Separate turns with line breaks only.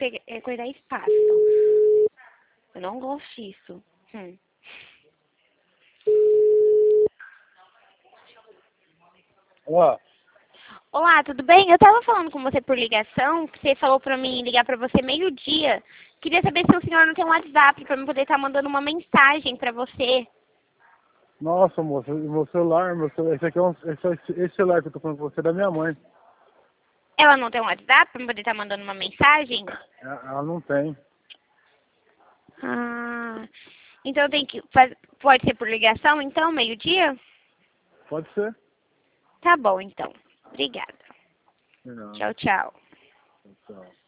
guardar espaço. Eu não gosto disso.
Ó,
Olá, tudo bem? Eu tava falando com você por ligação, que você falou pra mim ligar pra você meio-dia. Queria saber se o senhor não tem um WhatsApp pra eu poder estar mandando uma mensagem pra você.
nossa, moça, meu celular, esse aqui é esse celular que eu tô falando com você é da minha mãe.
Ela não tem um WhatsApp pra eu poder estar mandando uma mensagem?
Ela não tem.
Ah, então tem que pode ser por ligação, então, meio-dia?
Pode ser?
Tá bom, então. Obrigada.
Não,
Tchau, tchau.
tchau.